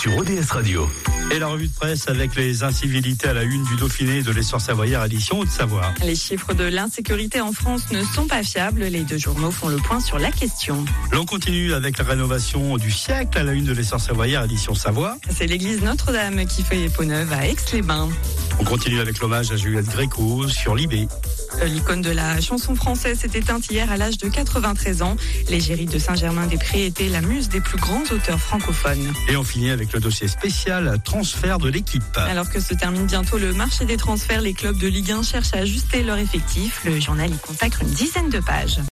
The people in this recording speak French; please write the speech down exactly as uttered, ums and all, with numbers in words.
sur O D S Radio. Et la revue de presse avec les incivilités à la une du Dauphiné et de l'Essor Savoyard édition Haute-Savoie. Les chiffres de l'insécurité en France ne sont pas fiables. Les deux journaux font le point sur la question. L'on continue avec la rénovation du siècle à la une de l'Essor Savoyard édition Savoie. C'est l'église Notre-Dame qui fait peau neuve à Aix-les-Bains. On continue avec l'hommage à Juliette Gréco sur Libé. L'icône de la chanson française s'est éteinte hier à l'âge de quatre-vingt-treize ans. L'égérie de Saint-Germain-des-Prés était la muse des plus grands auteurs francophones. Et on finit avec le dossier spécial transfert de l'équipe. Alors que se termine bientôt le marché des transferts, les clubs de Ligue un cherchent à ajuster leur effectif. Le journal y consacre une dizaine de pages.